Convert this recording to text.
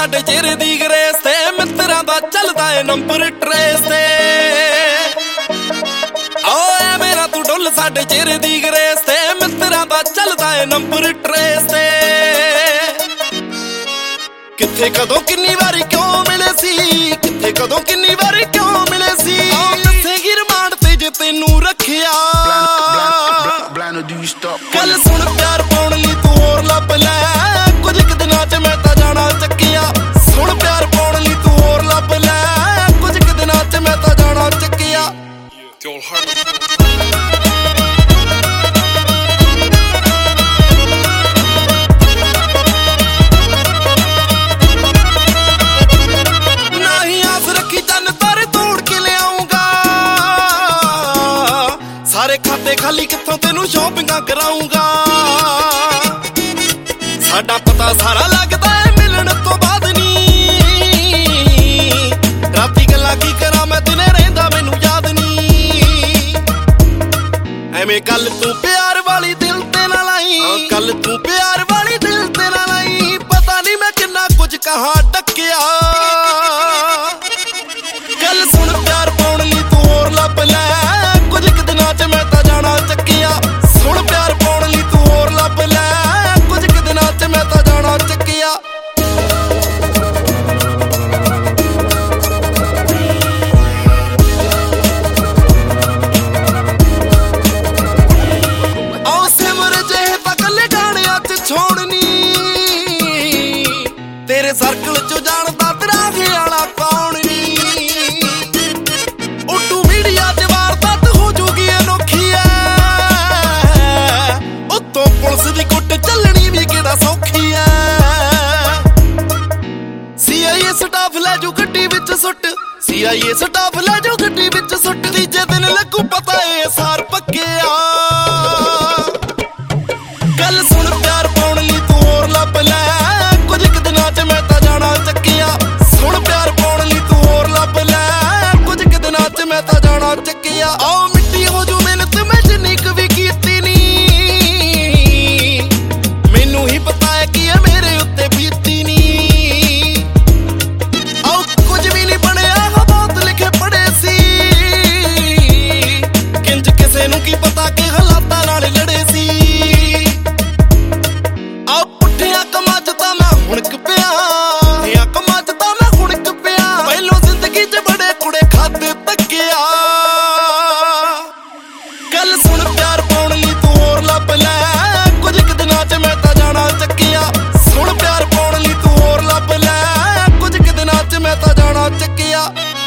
ਸਾਡੇ ਚਿਹਰੇ ਦੀ ਗਰੇਸ ਤੇ ਮਿੱਤਰਾਂ ਦਾ ਚੱਲਦਾ ਏ ਨੰਬਰ ਟਰੇਸ ਤੇ ਓਏ ਮੇਰਾ ਤੂੰ ਡੁੱਲ ਸਾਡੇ ਚਿਹਰੇ ਦੀ ਗਰੇਸ ਤੇ ਮਿੱਤਰਾਂ ਦਾ ਚੱਲਦਾ ਏ ਨੰਬਰ ਟਰੇਸ ਤੇ ਕਿੱਥੇ ਕਦੋਂ ਕਿੰਨੀ ਵਾਰੀ ਕਿਉਂ ਮਿਲੇ ਸੀ ਕਿੱਥੇ ਕਦੋਂ ਕਿੰਨੀ ਵਾਰੀ ਕਿਉਂ ਮਿਲੇ ਸੀ ਦੱਸੇਗੀ ਰਿਮਾਂਡ ਤੇ ਜੇ ਤੈਨੂੰ ਰੱਖਿਆ ਗੱਲ ਸੁਣ ਪਿਆਰ ਪਾਉਣ ਲਈ ਤੂੰ ਹੋਰ ਲੱਭ ਲੈ ਕੁਝ ਕੁ ਦਿਨਾਂ ਚ ਮੈਂ ਤਾਂ ਜਾਣਾ ਚੱਕਿਆ ਸੁਣ ਪਿਆਰ ਪਾਉਣ ਲਈ ਤੂੰ ਹੋਰ ਲੱਭ ਲੈ ਕੁਝ ਕੁ ਦਿਨਾਂ ਚ ਮੈਂ ਤਾਂ ਜਾਣਾ ਚੱਕਿਆ ਨਹੀਂ ਆਸ ਰੱਖੀ ਚੰਨ ਤਾਰੇ ਤੋੜ ਕੇ ਲਿਆਉਂਗਾ ਸਾਰੇ ਖਾਤੇ ਖਾਲੀ ਕਿੱਥੋਂ ਤੈਨੂੰ ਸ਼ੋਪਿੰਗਾਂ ਕਰਾਉਂਗਾ ਸਾਡਾ ਪਤਾ ਸਾਰਾ ਲੱਗਦਾ ਏ ਮਿਲਣ ਤੋਂ ਬਾਅਦ ਨੀ ਰਾਤੀ ਗੱਲਾਂ ਕੀ ਕਰਾਂ ਮੈਂ ਦਿਨੇ ਰਹਿੰਦਾ ਮੈਨੂੰ ਯਾਦ ਨੀ ਐਵੇਂ ਗੱਲ ਤੂੰ ਪਿਆਰ ਵਾਲੀ ਦਿਲ ਤੇ ਨਾ ਲਾਈ ਗੱਲ ਤੂੰ ਪਿਆਰ ਵਾਲੀ ਦਿਲ ਤੇ ਨਾ ਲਾਈ ਪਤਾ ਨੀ ਮੈਂ ਕਿੰਨਾ ਕੁਝ ਕਹਾਂ ਡੱਕਿਆ ਗੱਲ ਸੁਣ ਪਿਆਰ ਪਾਉਣ ਲਈ ਤੂੰ ਹੋਰ ਲੱਭ ਲੈ ਕੁਝ ਕੁ ਦਿਨਾਂ ਚ ਮੈਂ ਤਾਂ ਜਾਣਾ ਚੱਕਿਆ ਸੁਣ ਪਿਆਰ ਪਾਉਣ ਲਈ ਤੂੰ ਹੋਰ ਲੱਭ ਲੈ ਕੁਝ ਕੁ ਦਿਨਾਂ ਚ ਮੈਂ ਤਾਂ ਜਾਣਾ ਚੱਕਿਆ ਆਓ ਸਿਮਰ ਜਿਹੇ ਤਾਂ ਕੱਲੇ ਗਾਣਿਆਂ ਚ ਛੋੜਨੀ ਤੇਰੇ ਸਰਕਲ ਚੋਂ ਜਾਣਦਾ ਤੇਰਾ ਖਿਆਲਾ ਕੌਣ ਨੀ ਉੱਟੂ ਮੀਡੀਆ ਚ ਵਾਰਦਾਤ ਹੋ ਜੂਗੀ ਅਨੋਖੀ ਐ ਉੱਤੋਂ ਪੁਲਿਸ ਦੀ ਕੁੱਟ ਚੱਲਣੀ ਵੀ ਕਿਹੜਾ ਸੌਖੀ ਐ CIA ਸਟਾਫ ਲੈ ਜੂ ਗੱਡੀ ਵਿੱਚ ਸੁੱਟ CIA ਸਟਾਫ ਲੈ ਜੂ ਗੱਡੀ ਵਿੱਚ ਸੁੱਟ ਤੀਜੇ ਦਿਨ ਲੱਗੂ ਪਤਾ ਏ ਸਾਰ ਪੱਕਿਆ ਗੱਲ ਸੁਣ ਪਿਆਰ ਪਾਉਣ ਲਈ ਤੂੰ ਹੋਰ ਲੱਭ ਲੈ ਕੁਝ ਕੁ ਦਿਨਾਂ ਚ ਮੈਂ ਤਾਂ ਜਾਣਾ ਚੱਕਿਆ ਸੁਣ ਪਿਆਰ ਪਾਉਣ ਲਈ ਤੂੰ ਹੋਰ ਲੱਭ ਲੈ ਕੁਝ ਕੁ ਦਿਨਾਂ ਚ ਮੈਂ ਤਾਂ ਜਾਣਾ ਚੱਕਿਆ ਆਓ ਮਿੱਟੀ ਹੋ ਜੂ ਮਿਹਨਤ ਮੈਂ ਜਿੰਨੀ ਕੁ ਵੀ ਕੀਤੀ ਨੀ ਮੈਨੂੰ ਹੀ ਪਤਾ ਹੈ ਕਿ ਇਹ ਮੇਰੇ ਉੱਤੇ ਬੀਤੀ ਨੀ ਆਓ ਕੁਝ ਵੀ ਨਹੀਂ ਬਣਿਆ ਬਹੁਤ ਲਿਖੇ ਪੜੇ ਸੀ ਕਿੰਜ ਕਿਸੇ ਨੂੰ ਕੀ ਪਤਾ ਕਿ ਹਾਲਾਤਾਂ ਨਾਲ ਲੜੇ ਸੀ ਆਓ ਪੁੱਠਿਆਂ ਕੰਮਾਂ ਚ ਤਾਂ ਮੈਂ ਹੁਣਕ ਪਿਆ ਇਹ ਕੰਮਾਂ ਚ ਤਾਂ ਮੈਂ ਹੁਣਕ ਪਿਆ ਪਹਿਲੋਂ ਜ਼ਿੰਦਗੀ ਚ ਬੜੇ ਕੁੜੇ ਖਾਦੇ ਤੱਕਿਆ ਗੱਲ ਸੁਣ ਪਿਆਰ ਪਾਉਣ ਲਈ ਤੂੰ ਹੋਰ ਲੱਭ ਲੈ ਕੁਝ ਕੁ ਦਿਨਾਂ ਚ ਮੈਂ ਤਾਂ ਜਾਣਾ ਚੱਕਿਆ ਸੁਣ ਪਿਆਰ ਪਾਉਣ ਲਈ ਤੂੰ ਹੋਰ ਲੱਭ ਲੈ ਕੁਝ ਕੁ ਦਿਨਾਂ ਚ ਮੈਂ ਤਾਂ ਜਾਣਾ ਚੱਕਿਆ